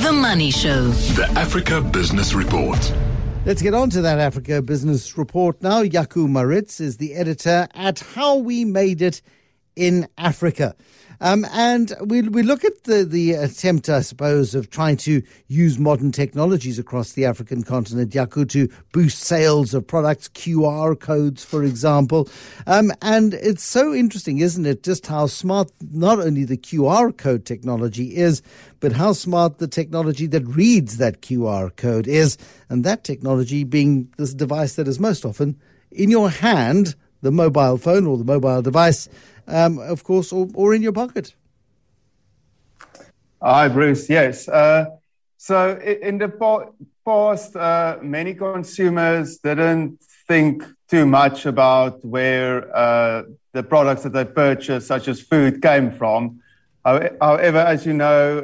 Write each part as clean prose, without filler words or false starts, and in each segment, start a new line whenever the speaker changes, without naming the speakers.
The Money Show.
The Africa Business Report.
Let's get on to that Africa Business Report now. Jaco Maritz is the editor at How We Made It in Africa. And we look at the attempt, I suppose, of trying to use modern technologies across the African continent, Jaco, to boost sales of products, QR codes, for example. And it's so interesting, isn't it, just how smart not only the QR code technology is, but how smart the technology that reads that QR code is. And that technology being this device that is most often in your hand, the mobile phone or the mobile device, of course, or in your pocket.
Hi, Bruce. Yes. So in the past, many consumers didn't think too much about where the products that they purchased, such as food, came from. However, as you know,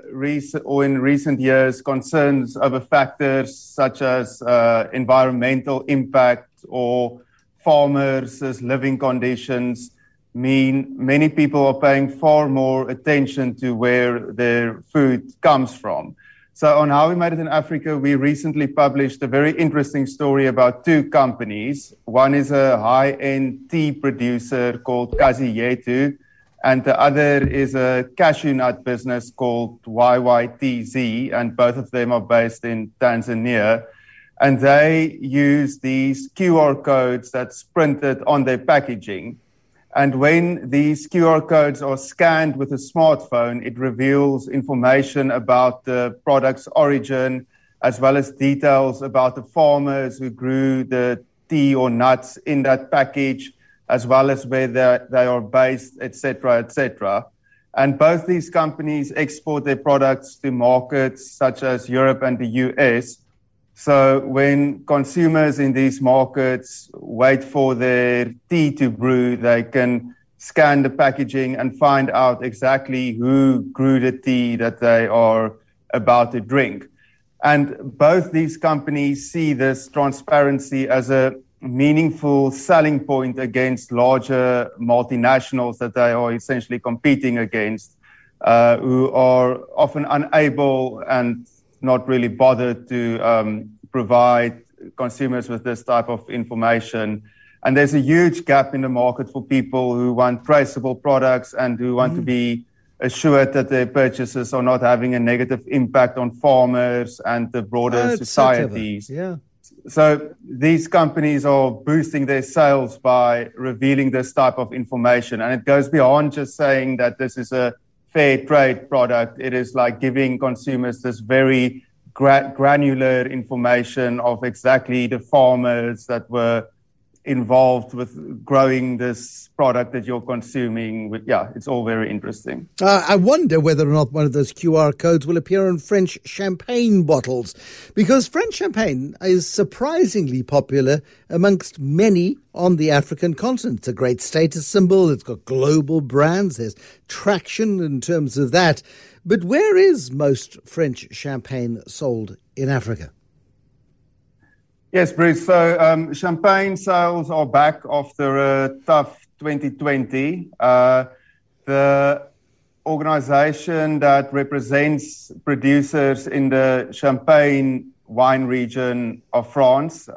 in recent years, concerns over factors such as environmental impact or farmers' living conditions mean many people are paying far more attention to where their food comes from. So on How We Made It in Africa, we recently published a very interesting story about two companies. One is a high-end tea producer called Kazi Yetu, and the other is a cashew nut business called YYTZ, and both of them are based in Tanzania. And they use these QR codes that's printed on their packaging. And when these QR codes are scanned with a smartphone, it reveals information about the product's origin, as well as details about the farmers who grew the tea or nuts in that package, as well as where they are based, etc., etc. And both these companies export their products to markets such as Europe and the US. So when consumers in these markets wait for their tea to brew, they can scan the packaging and find out exactly who grew the tea that they are about to drink. And both these companies see this transparency as a meaningful selling point against larger multinationals that they are essentially competing against, who are often unable and not really bothered to provide consumers with this type of information. And there's a huge gap in the market for people who want traceable products and who want to be assured that their purchases are not having a negative impact on farmers and the broader societies. So these companies are boosting their sales by revealing this type of information. And it goes beyond just saying that this is a fair trade product. It is like giving consumers this very granular information of exactly the farmers that were involved with growing this product that you're consuming. Yeah, it's all very interesting.
I wonder whether or not one of those QR codes will appear on French champagne bottles, because French champagne is surprisingly popular amongst many on the African continent. It's a great status symbol. It's got global brands. There's traction in terms of that. But where is most French champagne sold in Africa?
Yes, Bruce. So champagne sales are back after a tough 2020. The organization that represents producers in the Champagne wine region of France,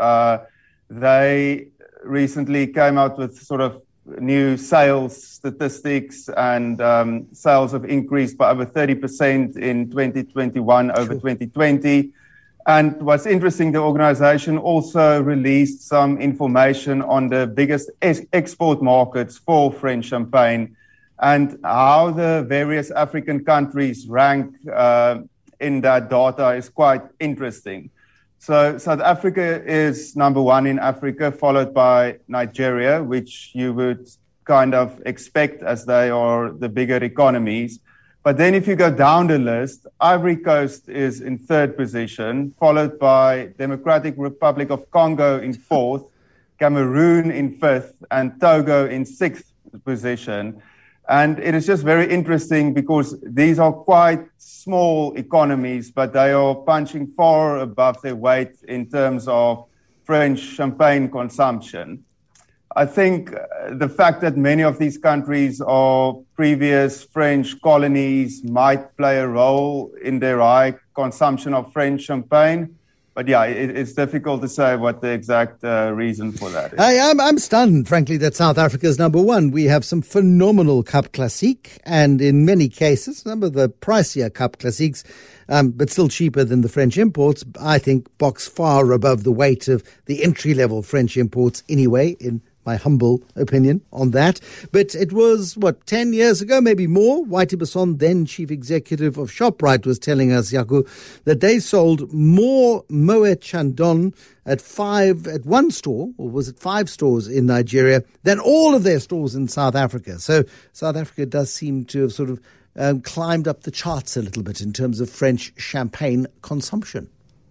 they recently came out with sort of new sales statistics, and sales have increased by over 30% in 2021 over 2020. And what's interesting, the organization also released some information on the biggest export markets for French champagne and how the various African countries rank in that data is quite interesting. So South Africa is number one in Africa, followed by Nigeria, which you would kind of expect as they are the bigger economies. But then if you go down the list, Ivory Coast is in third position, followed by Democratic Republic of Congo in fourth, Cameroon in fifth, and Togo in sixth position. And it is just very interesting because these are quite small economies, but they are punching far above their weight in terms of French champagne consumption. I think the fact that many of these countries are previous French colonies might play a role in their high consumption of French champagne. But yeah, it's difficult to say what the exact reason for that is.
I'm stunned, frankly, that South Africa is number one. We have some phenomenal Cup Classique, and in many cases, some of the pricier Cup Classiques, but still cheaper than the French imports, I think box far above the weight of the entry-level French imports anyway, in my humble opinion on that. But it was, 10 years ago, maybe more? Whitey Basson, then chief executive of ShopRite, was telling us, Jaco, that they sold more Moet Chandon at one store, or was it 5 stores in Nigeria, than all of their stores in South Africa. So South Africa does seem to have sort of climbed up the charts a little bit in terms of French champagne consumption.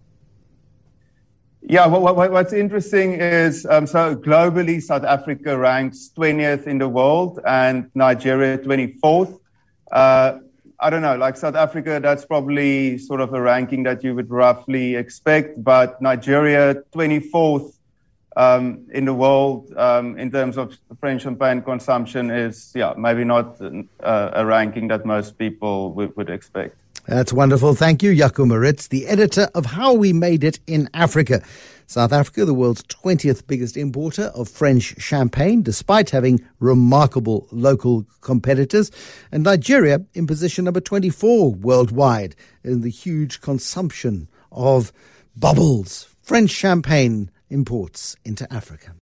Yeah, what's interesting is, so globally, South Africa ranks 20th in the world and Nigeria 24th. I don't know, like South Africa, that's probably sort of a ranking that you would roughly expect, but Nigeria 24th in the world in terms of French champagne consumption is, maybe not a ranking that most people would expect.
That's wonderful. Thank you, Jaco Maritz, the editor of How We Made It in Africa. South Africa, the world's 20th biggest importer of French champagne, despite having remarkable local competitors. And Nigeria in position number 24 worldwide in the huge consumption of bubbles, French champagne imports into Africa.